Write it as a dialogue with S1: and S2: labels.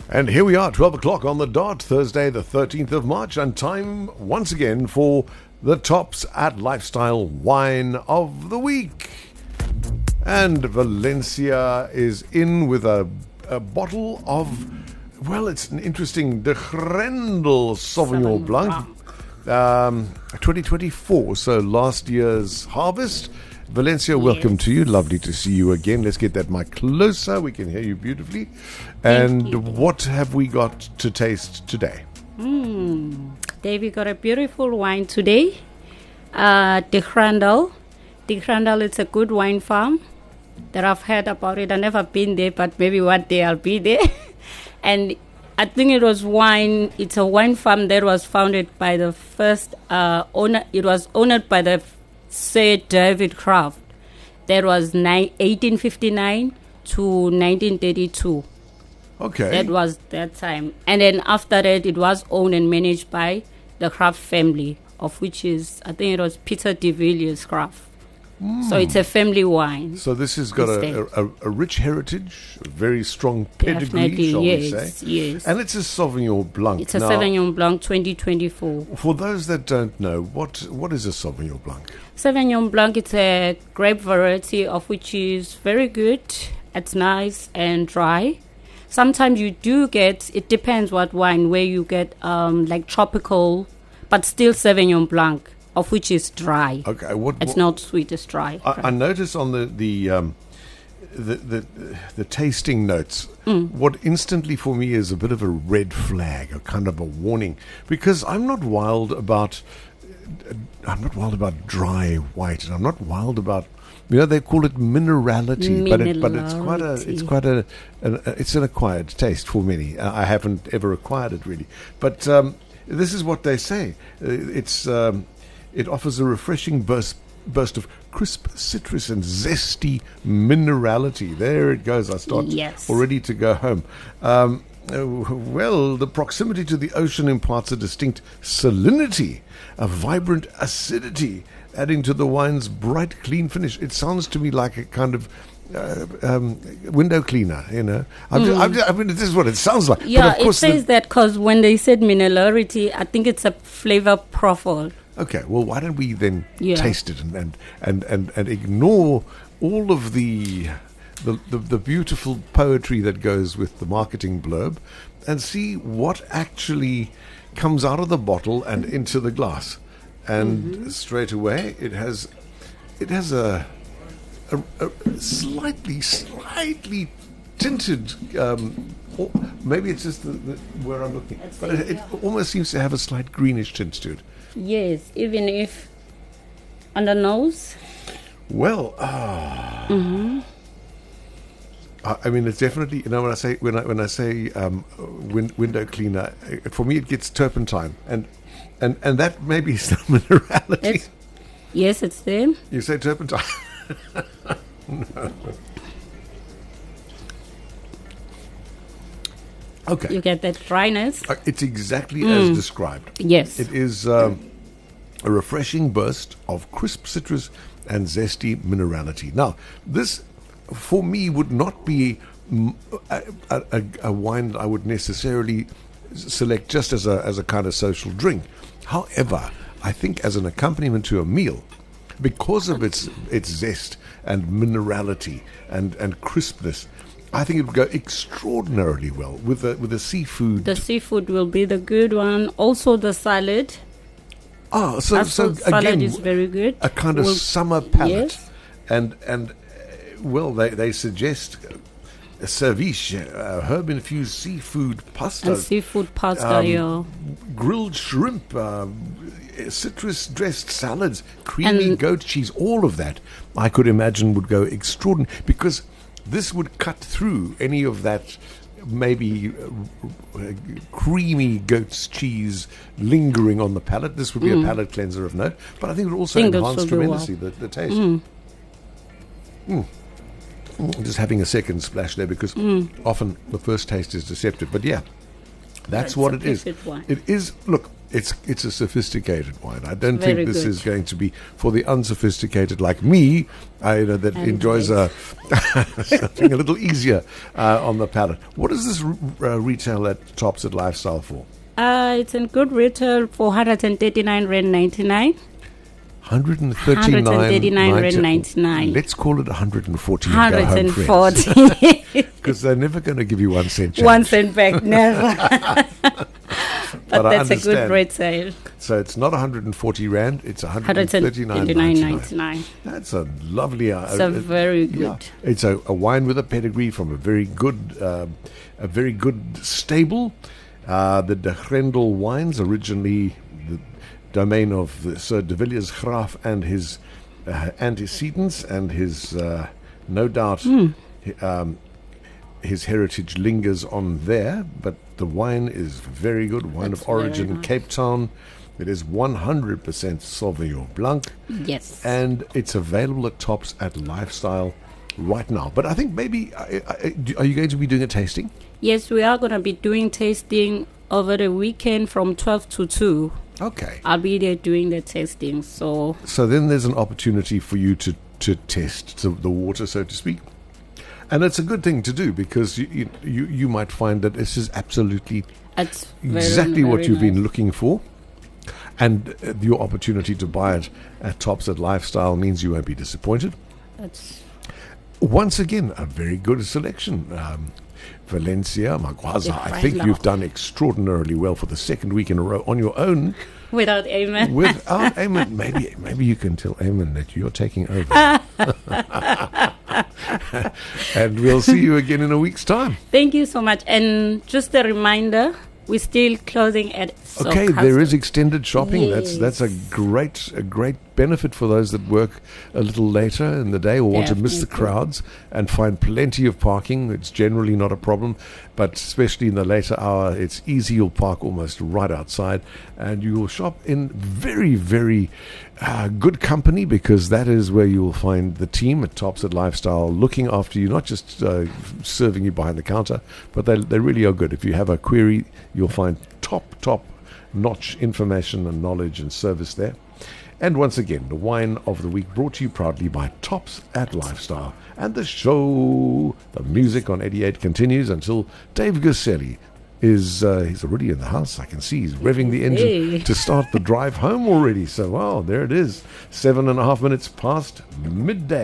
S1: And here we are, 12 o'clock on the dot, Thursday the 13th of March, and time once again for the Tops at Lifestyle Wine of the Week. And Valencia is in with a bottle of, well, it's an interesting De Grendel Sauvignon Blanc, 2024, so last year's harvest. Valencia, welcome to you. Lovely to see you again. Let's get that mic closer. We can hear you beautifully. And what have we got to taste today?
S2: Dave, we got a beautiful wine today. De Grendel. De Grendel, it's a good wine farm that I've heard about it. I've never been there, but maybe one day I'll be there. And I think it's a wine farm that was founded by the first owner. It was owned by the Sir David Kraft. That was 1859 to 1932.
S1: Okay.
S2: That was that time. And then after that, it was owned and managed by the Kraft family, of which is, I think it was Peter de Villiers Kraft. So it's a family wine.
S1: So this has got a rich heritage, a very strong pedigree, shall we say.
S2: Yes.
S1: And it's a Sauvignon Blanc.
S2: It's a Sauvignon Blanc 2024.
S1: For those that don't know, what is a Sauvignon Blanc?
S2: Sauvignon Blanc, it's a grape variety of which is very good. It's nice and dry. Sometimes you do get, it depends what wine, where you get like tropical, but still Sauvignon Blanc, of which is dry.
S1: Okay,
S2: it's not sweet, it's dry.
S1: I notice on the tasting notes, what instantly for me is a bit of a red flag, a kind of a warning, because I'm not wild about dry white, and I'm not wild about, they call it minerality, but it's an acquired taste for many. I haven't ever acquired it really, but this is what they say. It offers a refreshing burst of crisp citrus and zesty minerality. There it goes. I start already to go home. Well, the proximity to the ocean imparts a distinct salinity, a vibrant acidity, adding to the wine's bright, clean finish. It sounds to me like a kind of window cleaner, I mean, this is what it sounds like.
S2: Yeah,
S1: but of course
S2: it says that because when they said minerality, I think it's a flavor profile.
S1: Okay, well, why don't we then taste it and ignore all of the beautiful poetry that goes with the marketing blurb and see what actually comes out of the bottle and into the glass. And straight away, it has a slightly tinted, or maybe it's just where I'm looking, but it almost seems to have a slight greenish tint to it.
S2: Yes, even if on the nose.
S1: Well, I mean, it's definitely, when I say window cleaner, for me it gets turpentine, and that maybe is the minerality.
S2: Yes, it's there.
S1: You say turpentine. No. Okay.
S2: You get that dryness.
S1: It's exactly as described.
S2: Yes.
S1: It is a refreshing burst of crisp citrus and zesty minerality. Now, this, for me, would not be a wine that I would necessarily select just as a kind of social drink. However, I think as an accompaniment to a meal, because of its zest and minerality and crispness, I think it would go extraordinarily well with the seafood.
S2: The seafood will be the good one. Also the salad.
S1: So
S2: salad
S1: again,
S2: is very good.
S1: A kind of summer palate.
S2: Yes.
S1: And well, they suggest ceviche, herb-infused seafood pasta.
S2: And seafood pasta,
S1: grilled shrimp, citrus-dressed salads, creamy goat cheese, all of that I could imagine would go extraordinary, because this would cut through any of that maybe creamy goat's cheese lingering on the palate. This would be a palate cleanser of note, but I think it would also enhance tremendously the taste. Just having a second splash there, because often the first taste is deceptive. But yeah, that's what it is. It is, look, It's a sophisticated wine. I don't
S2: Very
S1: think this
S2: good.
S1: is going to be for the unsophisticated like me. That
S2: And
S1: enjoys something a little easier on the palate. What does this retail at Tops at Lifestyle for?
S2: It's in good retail for 139 Rand 99.
S1: 139
S2: Rand 99.
S1: Let's call it 140 and go home, friends.
S2: 140.
S1: Because they're never going to give you 1 cent change.
S2: 1 cent back, never. But
S1: I
S2: that's a good
S1: understand.
S2: retail.
S1: So it's not 140 Rand, it's 139.99.
S2: 139.99.
S1: That's a lovely...
S2: It's a very good.
S1: Yeah, it's a wine with a pedigree from a very good stable. The De Grendel wines, originally the domain of Sir de Villiers Graaf and his antecedents, and his no doubt his heritage lingers on there. But the wine is very good. Wine
S2: That's
S1: of origin,
S2: very nice.
S1: Cape Town. It is 100% Sauvignon Blanc.
S2: Yes.
S1: And it's available at Tops at Lifestyle right now. But I think maybe, are you going to be doing a tasting?
S2: Yes, we are going to be doing tasting over the weekend from 12 to 2.
S1: Okay.
S2: I'll be there doing the tasting. So
S1: So then there's an opportunity for you to test the water, so to speak. And it's a good thing to do, because you might find that this is absolutely
S2: it's very,
S1: exactly what
S2: very
S1: you've been
S2: nice.
S1: looking for. And your opportunity to buy it at Tops at Lifestyle means you won't be disappointed.
S2: It's
S1: Once again, a very good selection. Valencia, Magwaza, I think
S2: Freilach.
S1: you've done extraordinarily well for the second week in a row on your own.
S2: without amen.
S1: Without Eamon, maybe you can tell Eamon that you're taking over. And we'll see you again in a week's time.
S2: Thank you so much. And just a reminder, we're still closing at
S1: Okay,
S2: Soul
S1: there is
S2: Castle.
S1: extended shopping. That's a
S2: Yes.
S1: great benefit for those that work a little later in the day or want to miss the
S2: Definitely.
S1: crowds and find plenty of parking. It's generally not a problem, but especially in the later hour, it's easy. You'll park almost right outside, and you will shop in very good company, because that is where you will find the team at Tops at Lifestyle looking after you, not just serving you behind the counter, but they really are good. If you have a query, you'll find top notch information and knowledge and service there. And once again, the wine of the week brought to you proudly by Tops at Lifestyle. And the show, the music on 88 continues until Dave Guseli is he's already in the house. I can see he's revving the engine
S2: Hey.
S1: to start the drive home already. So, wow, there it is. 7.5 minutes past midday.